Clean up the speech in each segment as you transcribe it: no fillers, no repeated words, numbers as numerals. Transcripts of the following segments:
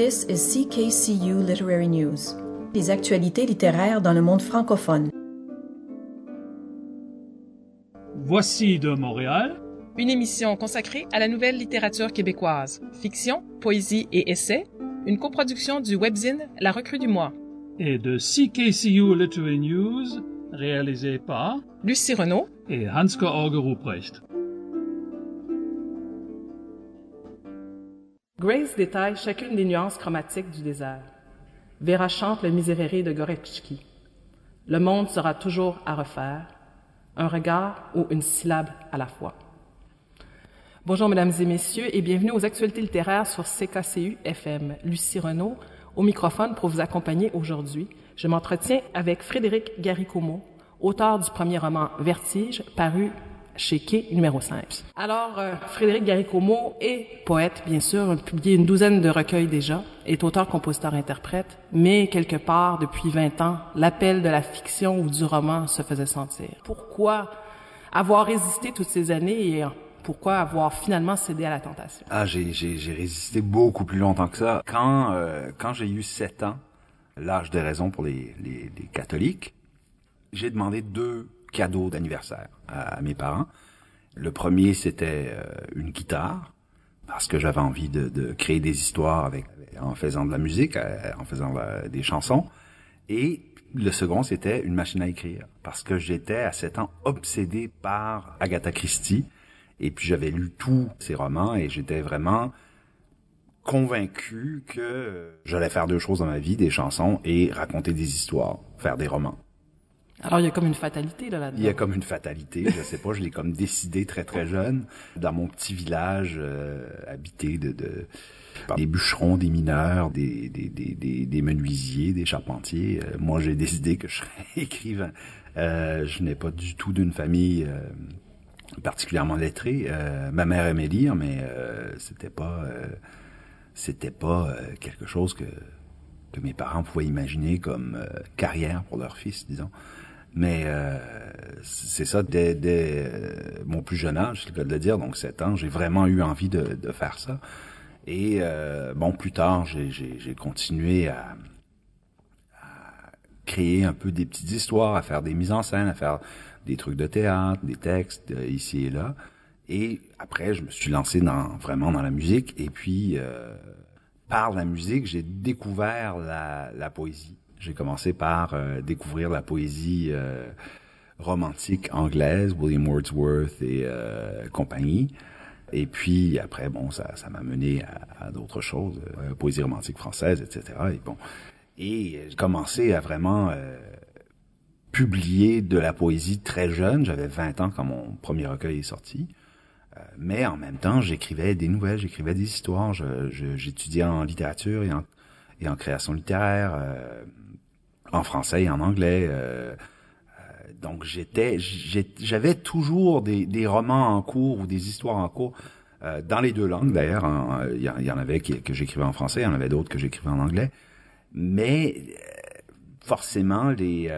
This is CKCU Literary News, les actualités littéraires dans le monde francophone. Voici de Montréal une émission consacrée à la nouvelle littérature québécoise, fiction, poésie et essais, une coproduction du webzine La Recrue du Mois. Et de CKCU Literary News, réalisé par Lucie Renaud et Hans-Georg Ruprecht. Grace détaille chacune des nuances chromatiques du désert. Vera chante le Miserere de Gorecki. Le monde sera toujours à refaire, un regard ou une syllabe à la fois. Bonjour mesdames et messieurs et bienvenue aux actualités littéraires sur CKCU FM. Lucie Renaud au microphone pour vous accompagner aujourd'hui. Je m'entretiens avec Frédéric Garicommo, auteur du premier roman Vertige, paru chez Quai numéro 5. Alors, Frédéric Garicommo est poète, bien sûr, a publié une douzaine de recueils déjà, est auteur, compositeur, interprète, mais quelque part, depuis 20 ans, l'appel de la fiction ou du roman se faisait sentir. Pourquoi avoir résisté toutes ces années et pourquoi avoir finalement cédé à la tentation? J'ai résisté beaucoup plus longtemps que ça. Quand j'ai eu 7 ans, l'âge de raison pour les catholiques, j'ai demandé 2 cadeaux d'anniversaire à mes parents. Le premier, c'était une guitare, parce que j'avais envie de créer des histoires en faisant de la musique, en faisant des chansons. Et le second, c'était une machine à écrire, parce que j'étais à 7 ans obsédé par Agatha Christie. Et puis j'avais lu tous ses romans et j'étais vraiment convaincu que j'allais faire 2 choses dans ma vie, des chansons et raconter des histoires, faire des romans. Alors, il y a comme une fatalité là-dedans. Il y a comme une fatalité, je sais pas, je l'ai comme décidé très très jeune, dans mon petit village habité par des bûcherons, des mineurs, des menuisiers, des charpentiers. Moi, j'ai décidé que je serais écrivain. Je n'ai pas du tout d'une famille particulièrement lettrée. Ma mère aimait lire, mais c'était pas quelque chose que mes parents pouvaient imaginer comme carrière pour leur fils, disons. Mais c'est ça, dès mon plus jeune âge, c'est le cas de le dire, donc 7 ans, j'ai vraiment eu envie de faire ça. Et plus tard, j'ai continué à créer un peu des petites histoires, à faire des mises en scène, à faire des trucs de théâtre, des textes ici et là. Et après, je me suis lancé vraiment dans la musique. Et puis, par la musique, j'ai découvert la poésie. J'ai commencé par découvrir la poésie romantique anglaise, William Wordsworth et compagnie. Et puis après, ça m'a mené à d'autres choses, poésie romantique française, etc. Et j'ai commencé à vraiment publier de la poésie très jeune. J'avais 20 ans quand mon premier recueil est sorti. Mais en même temps, j'écrivais des nouvelles, j'écrivais des histoires. J'étudiais en littérature et en création littéraire, en français et en anglais. Donc j'avais toujours des romans en cours ou des histoires en cours dans les 2 langues d'ailleurs. Il y en avait que j'écrivais en français, il y en avait d'autres que j'écrivais en anglais. Mais forcément,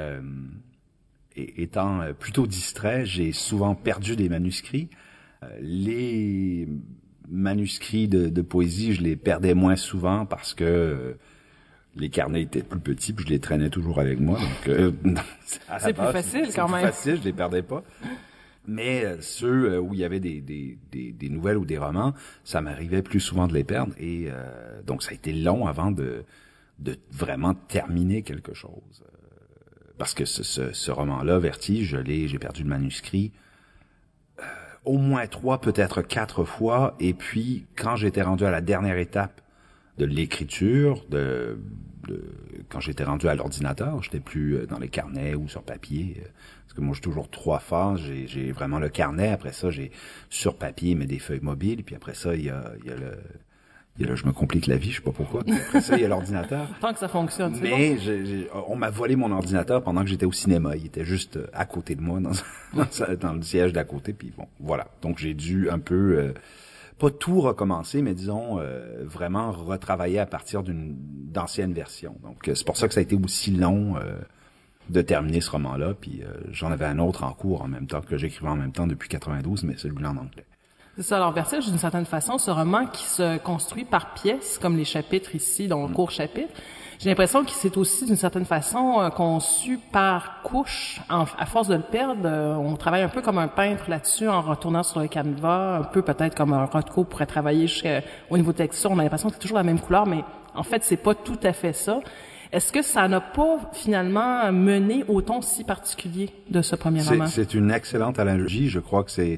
étant plutôt distrait, j'ai souvent perdu des manuscrits. Les manuscrits de poésie, je les perdais moins souvent parce que les carnets étaient plus petits, puis je les traînais toujours avec moi. Donc, c'est plus facile quand même. C'est plus facile, je les perdais pas. Mais ceux où il y avait des nouvelles ou des romans, ça m'arrivait plus souvent de les perdre. Et donc, ça a été long avant de vraiment terminer quelque chose. Parce que ce roman-là, Vertige, j'ai perdu le manuscrit au moins 3, peut-être 4 fois. Et puis, quand j'étais rendu à la dernière étape de l'écriture, quand j'étais rendu à l'ordinateur, j'étais plus dans les carnets ou sur papier, parce que moi j'ai toujours 3 phases. J'ai vraiment le carnet, après ça j'ai sur papier mais des feuilles mobiles, puis après ça il y a je me complique la vie, je sais pas pourquoi. Puis après ça il y a l'ordinateur. Tant que ça fonctionne, c'est mais bon. On m'a volé mon ordinateur pendant que j'étais au cinéma. Il était juste à côté de moi dans le siège d'à côté, puis bon, voilà. Donc j'ai dû un peu pas tout recommencer, mais disons vraiment retravailler à partir d'anciennes versions. Donc c'est pour ça que ça a été aussi long de terminer ce roman-là. Puis j'en avais un autre en cours en même temps que j'écrivais en même temps depuis 92, mais celui-là en anglais. C'est ça. Alors, Vertige, d'une certaine façon, ce roman qui se construit par pièces, comme les chapitres ici, dont le court chapitre, j'ai l'impression qu'il s'est aussi, d'une certaine façon, conçu par couches. À force de le perdre, on travaille un peu comme un peintre là-dessus, en retournant sur le canevas, un peu peut-être comme un Rothko pourrait travailler au niveau texture. On a l'impression que c'est toujours la même couleur, mais en fait, c'est pas tout à fait ça. Est-ce que ça n'a pas, finalement, mené au ton si particulier de ce premier roman? C'est une excellente analogie. Je crois que c'est...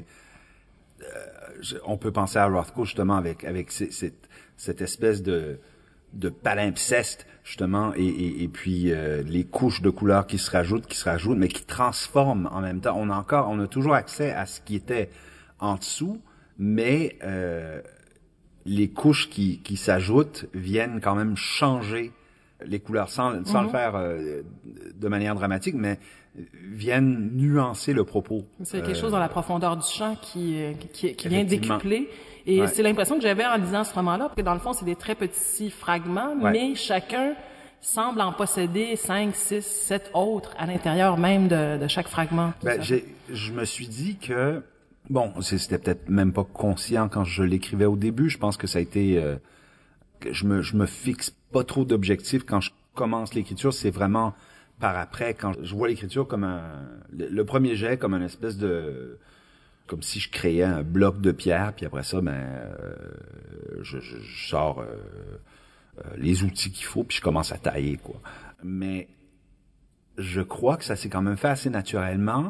on peut penser à Rothko, justement, avec cette espèce de palimpseste, justement, et puis les couches de couleurs qui se rajoutent, mais qui transforment en même temps. On a toujours accès à ce qui était en dessous, mais les couches qui s'ajoutent viennent quand même changer les couleurs sans le faire de manière dramatique, mais viennent nuancer le propos. C'est quelque chose dans la profondeur du champ qui vient décupler. Et c'est l'impression que j'avais en lisant ce roman-là, parce que dans le fond, c'est des très petits fragments, mais chacun semble en posséder 5, 6, 7 autres à l'intérieur même de chaque fragment. Je me suis dit que, bon, c'était peut-être même pas conscient quand je l'écrivais au début. Je pense que ça a été... que je me fixe pas trop d'objectifs quand je commence l'écriture. C'est vraiment par après, quand je vois l'écriture comme le premier jet, comme une espèce de... comme si je créais un bloc de pierre, puis après ça, je sors les outils qu'il faut, puis je commence à tailler, quoi. Mais je crois que ça s'est quand même fait assez naturellement,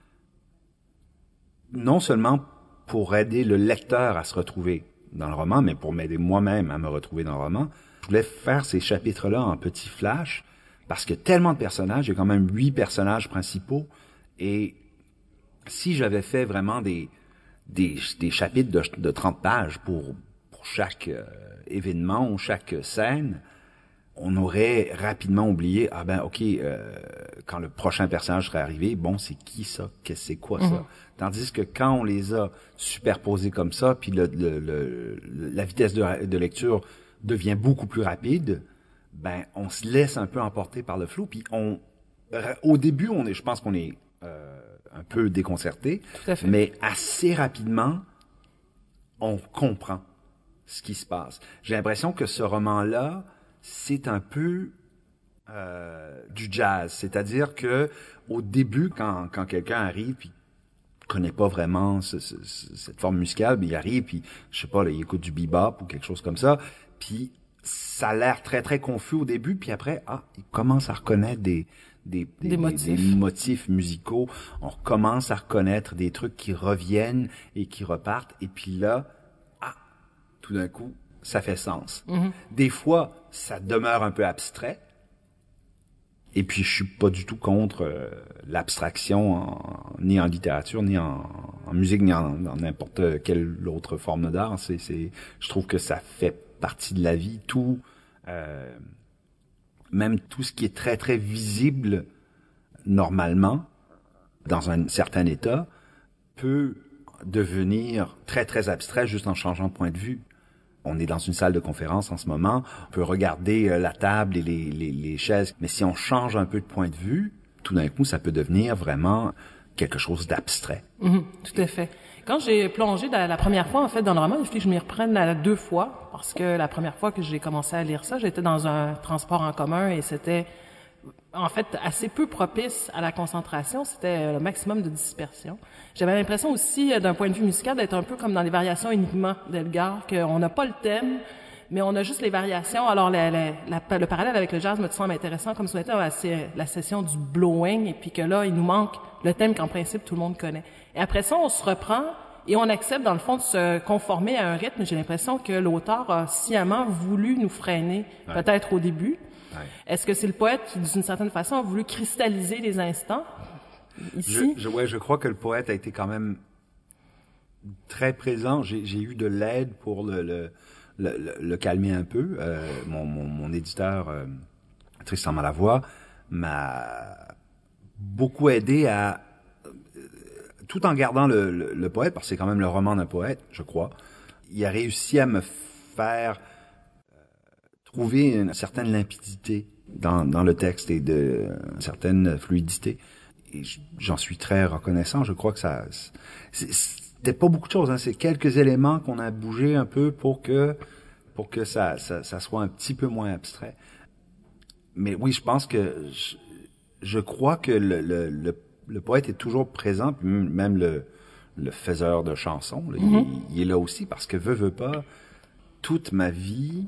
non seulement pour aider le lecteur à se retrouver dans le roman, mais pour m'aider moi-même à me retrouver dans le roman. Je voulais faire ces chapitres-là en petits flashs, parce que tellement de personnages, il y a quand même 8 personnages principaux, et si j'avais fait vraiment des chapitres de 30 pages pour chaque événement ou chaque scène, on aurait rapidement oublié, quand le prochain personnage serait arrivé, bon, c'est qui ça? C'est quoi ça? Tandis que quand on les a superposés comme ça, puis la vitesse de lecture devient beaucoup plus rapide, on se laisse un peu emporter par le flou, puis au début, je pense qu'on est un peu déconcerté, mais assez rapidement, on comprend ce qui se passe. J'ai l'impression que ce roman-là, c'est un peu du jazz, c'est-à-dire que au début, quand quelqu'un arrive puis connaît pas vraiment cette forme musicale, il arrive puis je sais pas, là, il écoute du bebop ou quelque chose comme ça, puis ça a l'air très très confus au début, puis après il commence à reconnaître des motifs musicaux, on commence à reconnaître des trucs qui reviennent et qui repartent, et puis là, tout d'un coup, ça fait sens. Des fois, ça demeure un peu abstrait, et puis je suis pas du tout contre l'abstraction, ni en littérature, ni en musique, ni dans n'importe quelle autre forme d'art. Je trouve que ça fait partie de la vie, même tout ce qui est très très visible normalement dans un certain état peut devenir très très abstrait juste en changeant de point de vue. On est dans une salle de conférence en ce moment, on peut regarder la table et les chaises, mais si on change un peu de point de vue, tout d'un coup ça peut devenir vraiment quelque chose d'abstrait. Tout à fait. Quand j'ai plongé la première fois, en fait, dans le roman, il fallait que je m'y reprenne 2 fois, parce que la première fois que j'ai commencé à lire ça, j'étais dans un transport en commun et c'était, en fait, assez peu propice à la concentration. C'était le maximum de dispersion. J'avais l'impression aussi, d'un point de vue musical, d'être un peu comme dans les variations Enigma d'Elgar, qu'on n'a pas le thème, mais on a juste les variations. Alors, le parallèle avec le jazz me semble intéressant, comme si on était à la session du blowing, et puis que là, il nous manque le thème qu'en principe, tout le monde connaît. Et après ça, on se reprend et on accepte, dans le fond, de se conformer à un rythme. J'ai l'impression que l'auteur a sciemment voulu nous freiner, peut-être au début. Est-ce que c'est le poète qui, d'une certaine façon, a voulu cristalliser les instants ici? Je crois que le poète a été quand même très présent. J'ai eu de l'aide pour le calmer un peu. Mon éditeur, Tristan Malavoie, m'a beaucoup aidé à, tout en gardant le poète, parce que c'est quand même le roman d'un poète, je crois, il a réussi à me faire trouver une certaine limpidité dans le texte et une certaine fluidité. Et j'en suis très reconnaissant. Je crois que c'était pas beaucoup de choses, hein. C'est quelques éléments qu'on a bougé un peu pour que ça soit un petit peu moins abstrait. Mais oui, je pense que je crois que le poète est toujours présent, puis même le faiseur de chansons, là, il est là aussi parce que veut pas, toute ma vie,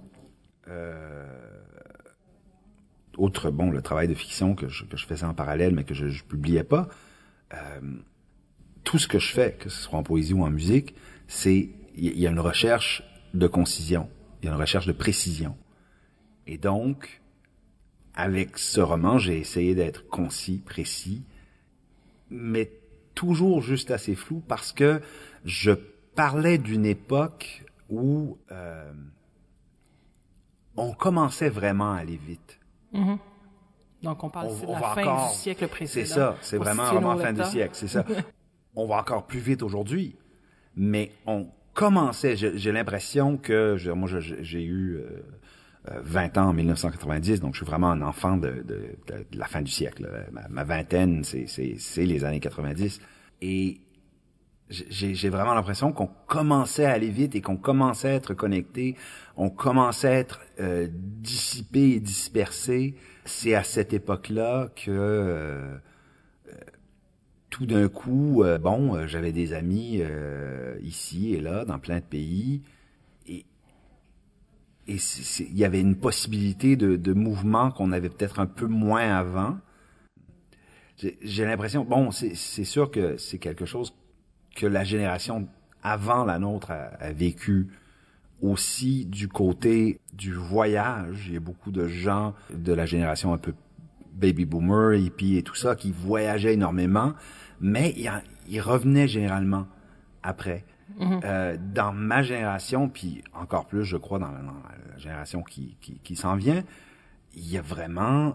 outre le travail de fiction que je faisais en parallèle mais que je publiais pas, tout ce que je fais, que ce soit en poésie ou en musique, il y a une recherche de concision, il y a une recherche de précision. Et donc, avec ce roman, j'ai essayé d'être concis, précis, mais toujours juste assez flou parce que je parlais d'une époque où on commençait vraiment à aller vite. Mm-hmm. Donc on parle de la fin du siècle précédent. C'est ça, c'est vraiment un roman fin du siècle, c'est ça. On va encore plus vite aujourd'hui, mais on commençait, j'ai l'impression que, moi j'ai eu 20 ans en 1990, donc je suis vraiment un enfant de la fin du siècle. Ma vingtaine, c'est les années 90. Et j'ai vraiment l'impression qu'on commençait à aller vite et qu'on commençait à être connecté, on commençait à être dissipé et dispersé. C'est à cette époque-là que tout d'un coup, j'avais des amis ici et là, dans plein de pays, et il y avait une possibilité de mouvement qu'on avait peut-être un peu moins avant. J'ai l'impression, c'est sûr que c'est quelque chose que la génération avant la nôtre a vécu aussi du côté du voyage. Il y a beaucoup de gens de la génération un peu baby boomer, hippie et tout ça qui voyageaient énormément, mais ils revenaient généralement après. Mm-hmm. Dans ma génération, puis encore plus, je crois, dans la génération qui s'en vient, il y a vraiment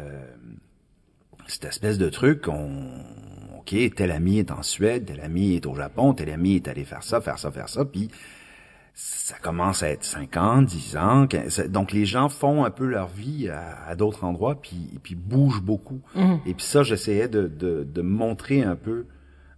cette espèce de truc, OK, tel ami est en Suède, tel ami est au Japon, tel ami est allé faire ça, puis ça commence à être 5 ans, 10 ans, 15, donc les gens font un peu leur vie à d'autres endroits, puis bougent beaucoup. Mm-hmm. Et puis ça, j'essayais de montrer un peu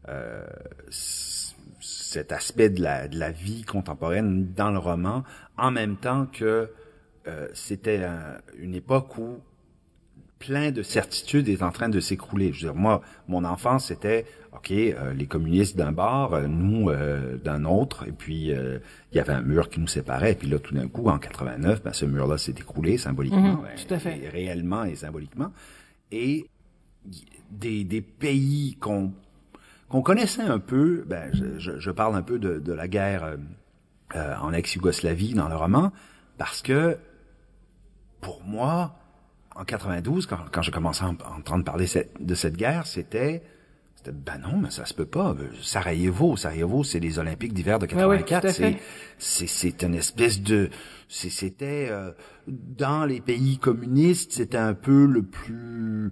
cet aspect de la vie contemporaine dans le roman, en même temps que c'était une époque où plein de certitudes est en train de s'écrouler. Je veux dire, moi, mon enfance, c'était, OK, les communistes d'un bord, nous d'un autre, et puis il y avait un mur qui nous séparait, et puis là, tout d'un coup, en 89, ce mur-là s'est écroulé symboliquement, tout à fait. Réellement et symboliquement, et des pays qu'on connaissait un peu, je parle un peu de la guerre en ex-Yougoslavie dans le roman, parce que, pour moi, en 92, quand j'ai commencé à entendre parler de cette guerre, c'était non, mais ça se peut pas. Sarajevo, c'est les Olympiques d'hiver de 84. Ouais, c'est une espèce de, c'était dans les pays communistes, c'était un peu le plus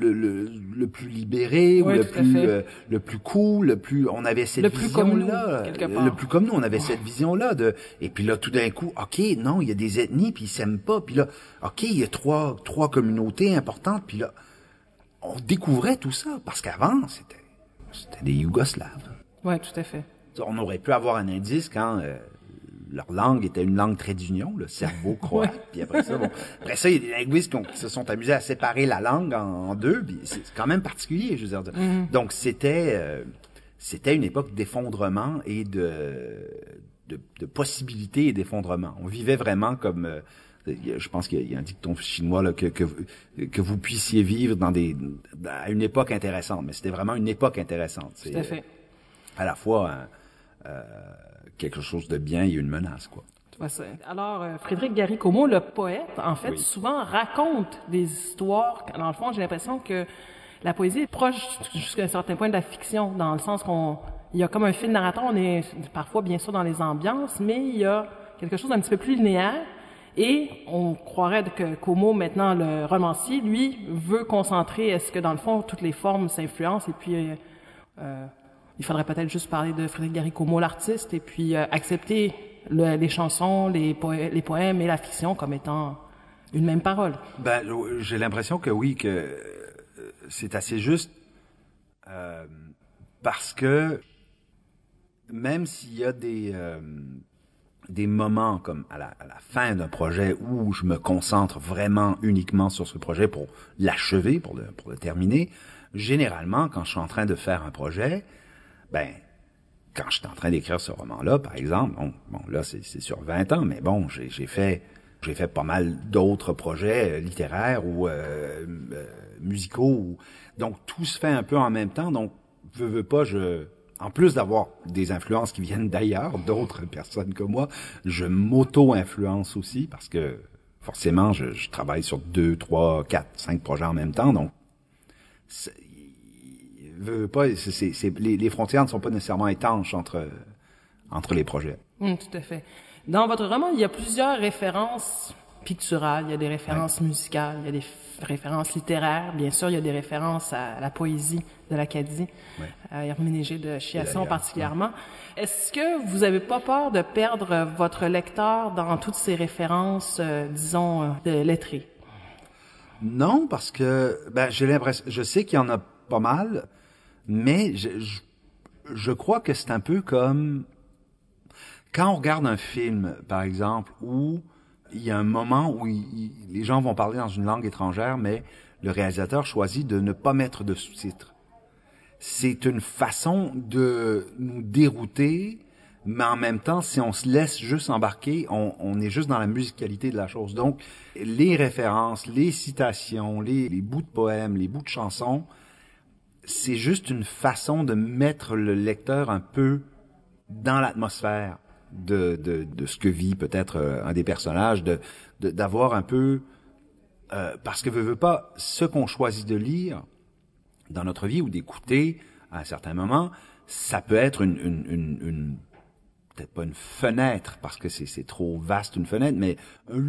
libéré, ou le plus cool, on avait cette vision là, le plus comme nous, on avait cette vision là et puis là tout d'un coup, OK, non, il y a des ethnies puis ils s'aiment pas, puis là, OK, il y a trois communautés importantes, puis là on découvrait tout ça parce qu'avant c'était des Yougoslaves. Ouais, tout à fait. On aurait pu avoir un indice quand leur langue était une langue trait d'union, le serbo-croate. Puis après ça, il y a des linguistes qui se sont amusés à séparer la langue en deux. Puis c'est quand même particulier, je veux dire. Mm-hmm. Donc c'était une époque d'effondrement et de possibilités et d'effondrement. On vivait vraiment comme je pense qu'il y a un dicton chinois là, que vous puissiez vivre à une époque intéressante, mais c'était vraiment une époque intéressante. Tout à fait. À la fois quelque chose de bien et une menace, quoi. Alors, Frédéric Gary-Como, le poète, en fait, souvent raconte des histoires. Dans le fond, j'ai l'impression que la poésie est proche jusqu'à un certain point de la fiction, dans le sens il y a comme un fil narrateur. On est parfois, bien sûr, dans les ambiances, mais il y a quelque chose d'un petit peu plus linéaire. Et on croirait que Como, maintenant le romancier, lui, veut concentrer, est-ce que dans le fond, toutes les formes s'influencent, et puis il faudrait peut-être juste parler de Frédéric Gary-Como, l'artiste, et puis accepter les chansons, les poèmes et la fiction comme étant une même parole. J'ai l'impression que oui, que c'est assez juste, parce que même s'il y a des moments comme à la fin d'un projet où je me concentre vraiment uniquement sur ce projet pour l'achever, pour le terminer, généralement, quand je suis en train de faire un projet, quand je suis en train d'écrire ce roman-là, par exemple, bon là, c'est sur 20 ans, mais bon, j'ai fait pas mal d'autres projets littéraires ou musicaux. Donc, tout se fait un peu en même temps. Donc, veux pas, en plus d'avoir des influences qui viennent d'ailleurs, d'autres personnes que moi, je m'auto-influence aussi parce que, forcément, je travaille sur 2, 3, 4, 5 projets en même temps. Donc, les frontières ne sont pas nécessairement étanches entre les projets. Tout à fait. Dans votre roman, il y a plusieurs références picturales, il y a des références musicales, il y a des références littéraires, bien sûr, il y a des références à la poésie de l'Acadie, Herménégée de Chiasson particulièrement. Est-ce que vous avez pas peur de perdre votre lecteur dans toutes ces références, disons, lettrées? Non, parce que j'ai l'impression, je sais qu'il y en a pas mal, mais je crois que c'est un peu comme quand on regarde un film, par exemple, où il y a un moment où les gens vont parler dans une langue étrangère, mais le réalisateur choisit de ne pas mettre de sous-titres. C'est une façon de nous dérouter, mais en même temps, si on se laisse juste embarquer, on est juste dans la musicalité de la chose. Donc, les références, les citations, les bouts de poèmes, les bouts de chansons, c'est juste une façon de mettre le lecteur un peu dans l'atmosphère de ce que vit peut-être un des personnages, d'avoir un peu parce que veut pas ce qu'on choisit de lire dans notre vie ou d'écouter à un certain moment, ça peut être une peut-être pas une fenêtre parce que c'est trop vaste une fenêtre, mais un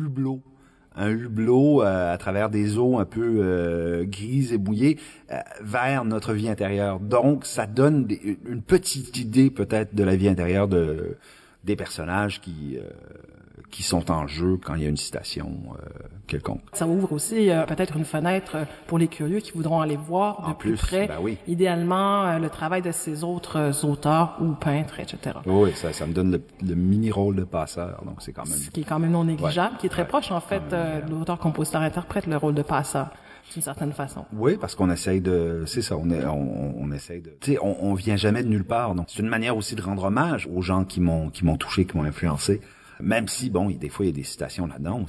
hublot à travers des eaux un peu grises et mouillées vers notre vie intérieure. Donc, ça donne une petite idée peut-être de la vie intérieure des personnages qui sont en jeu quand il y a une citation quelconque. Ça ouvre aussi peut-être une fenêtre pour les curieux qui voudront aller voir de plus près, idéalement, le travail de ces autres auteurs ou peintres, etc. Oui, ça me donne le mini-rôle de passeur, donc c'est quand même... Ce qui est quand même non négligeable, qui est très proche, en fait, de l'auteur-compositeur-interprète, le rôle de passeur, d'une certaine façon. Oui, parce qu'on essaye de... C'est ça, on essaye de... Tu sais, on vient jamais de nulle part, donc c'est une manière aussi de rendre hommage aux gens qui m'ont touché, qui m'ont influencé. Même si, bon, des fois, il y a des citations là-dedans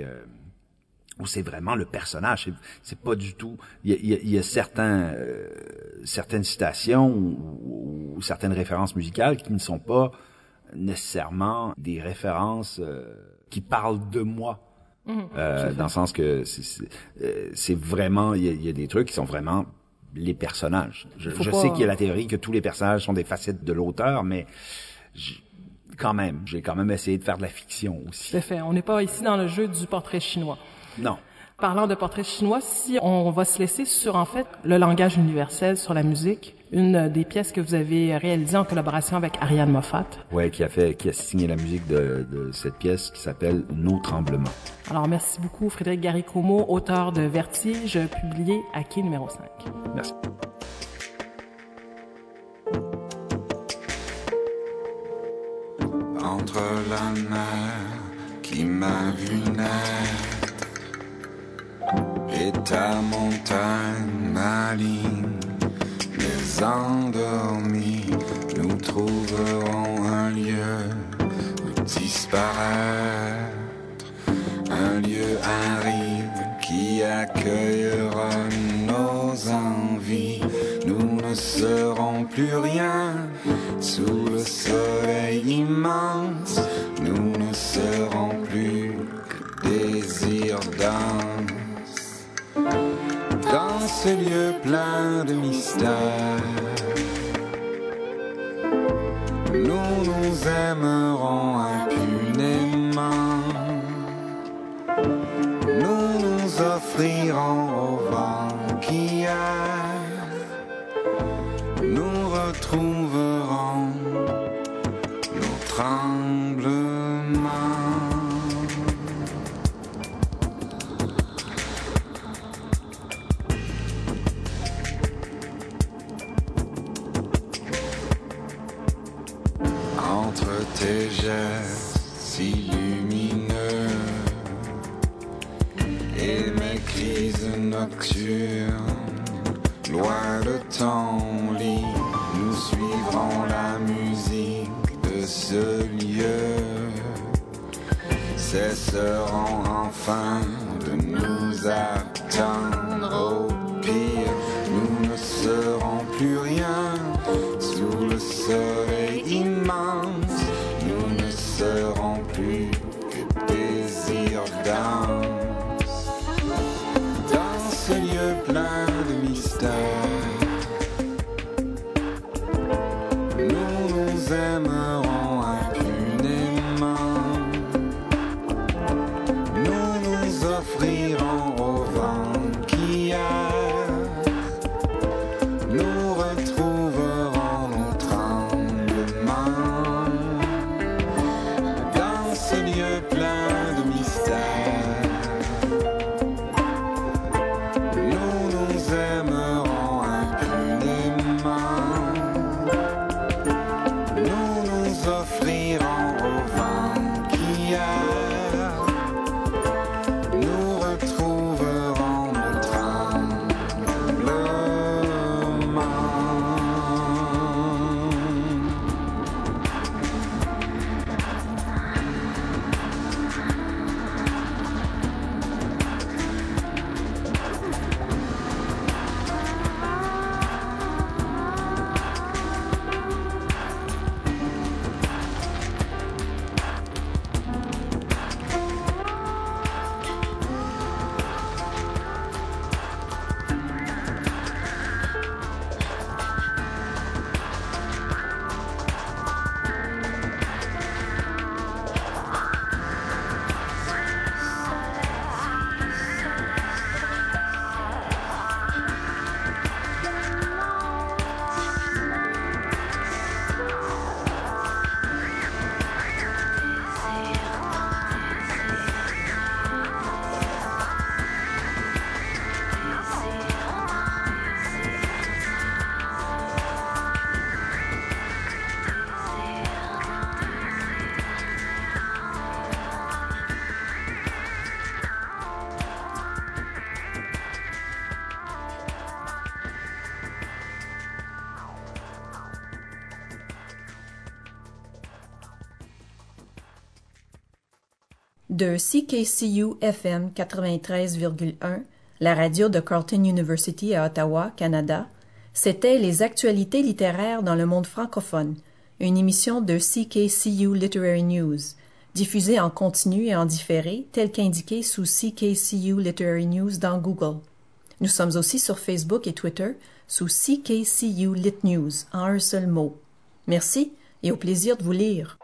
où c'est vraiment le personnage. C'est pas du tout... Il y a certaines citations ou certaines références musicales qui ne sont pas nécessairement des références qui parlent de moi. Dans le sens que c'est vraiment... Il y a des trucs qui sont vraiment les personnages. Je sais qu'il y a la théorie que tous les personnages sont des facettes de l'auteur, mais... j'ai quand même essayé de faire de la fiction aussi. Tout à fait. On n'est pas ici dans le jeu du portrait chinois. Non. Parlant de portrait chinois, si on va se laisser sur, en fait, le langage universel sur la musique, une des pièces que vous avez réalisées en collaboration avec Ariane Moffat. Ouais, qui a signé la musique de cette pièce qui s'appelle Nos tremblements. Alors, merci beaucoup, Frédéric Garry-Comeau, auteur de Vertige, publié à Quai numéro 5. Merci. Entre la mer qui m'a vu naître et ta montagne, ma ligne, les endormis, nous trouverons un lieu où disparaître, un lieu aride qui accueillera nos envies. Nous ne serons plus rien sous le soleil immense. Nous ne serons plus que désir danse dans ce lieu plein de mystère. Nous nous aimerons impunément. Nous nous offrirons au vent qui erre. Nous retrouverons nos tremblements. entre tes gestes si lumineux et mes crises nocturnes, loin de ton lit, nous suivrons la musique de ce lieu. Cesseront enfin de nous attendre, au pire, nous ne serons plus rien sous le soleil immense, nous ne serons plus que désir danse, dans ce lieu plein de mystère, nous nous aimerons impunément. Offrirons au vent qui erre, nous retrouverons nos tremblements, dans ce lieu plein de mystère, nous nous aimerons impunément, nous nous offrirons au vent qui erre. De CKCU FM 93,1, la radio de Carleton University à Ottawa, Canada, c'était Les actualités littéraires dans le monde francophone, une émission de CKCU Literary News, diffusée en continu et en différé, tel qu'indiqué sous CKCU Literary News dans Google. Nous sommes aussi sur Facebook et Twitter sous CKCU Lit News, en un seul mot. Merci et au plaisir de vous lire.